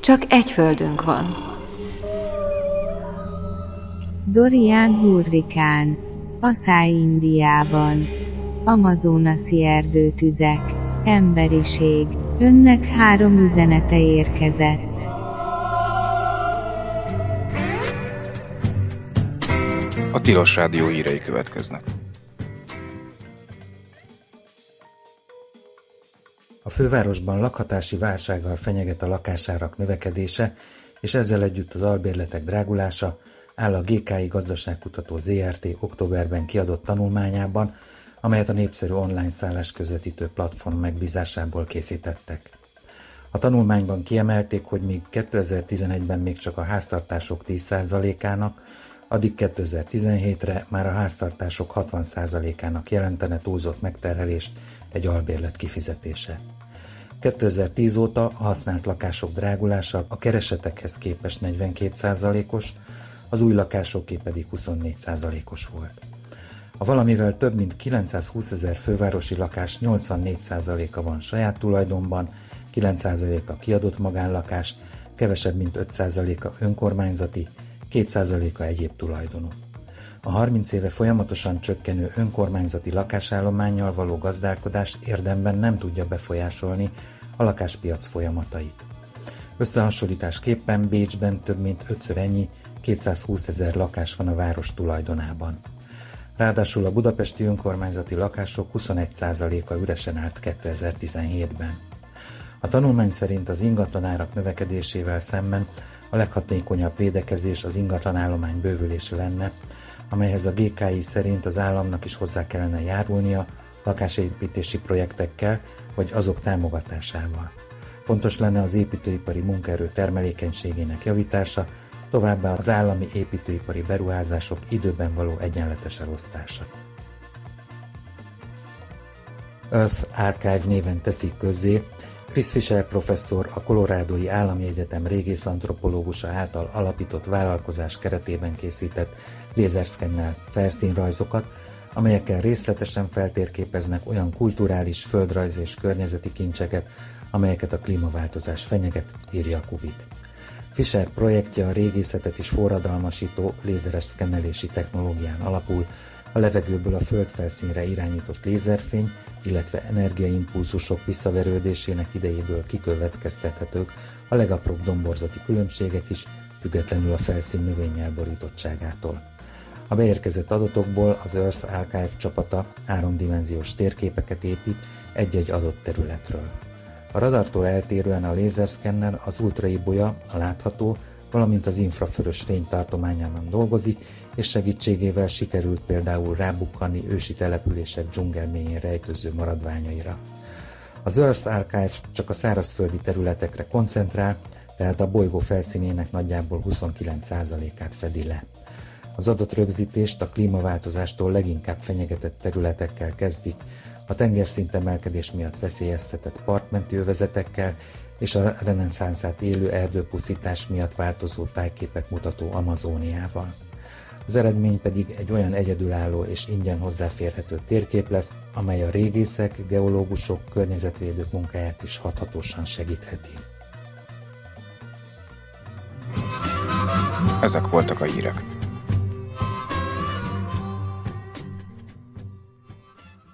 Csak egy földünk van. Dorian hurrikán. Asszály Indiában. Amazonasi erdőtüzek. Emberiség. Önnek 3 üzenete érkezett. A Tilos Rádió hírei következnek. A fővárosban lakhatási válsággal fenyeget a lakásárak növekedése, és ezzel együtt az albérletek drágulása, áll a GKI Gazdaságkutató Zrt. Októberben kiadott tanulmányában, amelyet a népszerű online szállásközvetítő platform megbízásából készítettek. A tanulmányban kiemelték, hogy míg 2011-ben még csak a háztartások 10%-ának, addig 2017-re már a háztartások 60%-ának jelentene túlzott megterhelést egy albérlet kifizetése. 2010 óta a használt lakások drágulása a keresetekhez képest 42%-os, az új lakásoké pedig 24%-os volt. A valamivel több mint 920 000 fővárosi lakás 84%-a van saját tulajdonban, 9%-a kiadott magánlakás, kevesebb mint 5%-a önkormányzati, 2%-a egyéb tulajdonú. A 30 éve folyamatosan csökkenő önkormányzati lakásállománnyal való gazdálkodás érdemben nem tudja befolyásolni a lakáspiac folyamatait. Összehasonlításképpen Bécsben több mint 5-ször ennyi, 220 000 lakás van a város tulajdonában. Ráadásul a budapesti önkormányzati lakások 21%-a üresen állt 2017-ben. A tanulmány szerint az ingatlanárak növekedésével szemben a leghatékonyabb védekezés az ingatlanállomány bővülése lenne, amelyhez a GKI szerint az államnak is hozzá kellene járulnia lakásépítési projektekkel vagy azok támogatásával. Fontos lenne az építőipari munkaerő termelékenységének javítása, továbbá az állami építőipari beruházások időben való egyenletes elosztása. Earth Archive néven teszik közzé Chris Fisher professzor, a Colorado-i Állami Egyetem régészantropológusa által alapított vállalkozás keretében készített lézerszkennelt felszínrajzokat, amelyekkel részletesen feltérképeznek olyan kulturális, földrajzi és környezeti kincseket, amelyeket a klímaváltozás fenyeget, írja a Kubit. Fisher projektje a régészetet is forradalmasító lézeres szkennelési technológián alapul, a levegőből a földfelszínre irányított lézerfény, illetve energiaimpulzusok visszaverődésének idejéből kikövetkeztethetők a legapróbb domborzati különbségek is, függetlenül a felszín növényel borítottságától. A beérkezett adatokból az Earth Archive csapata 3-dimenziós térképeket épít egy-egy adott területről. A radartól eltérően a lézerszkenner az ultraibolya, a látható, valamint az infraförös fény tartományában dolgozik, és segítségével sikerült például rábukkanni ősi települések dzsungelmélyén rejtőző maradványaira. Az Earth Archive csak a szárazföldi területekre koncentrál, tehát a bolygó felszínének nagyjából 29%-át fedi le. Az adatrögzítést a klímaváltozástól leginkább fenyegetett területekkel kezdik, a tengerszint-emelkedés miatt veszélyeztetett partmenti övezetekkel és a reneszánszát élő erdőpusztítás miatt változó tájképet mutató Amazóniával. Az eredmény pedig egy olyan egyedülálló és ingyen hozzáférhető térkép lesz, amely a régészek, geológusok, környezetvédők munkáját is hathatósan segítheti. Ezek voltak a hírek.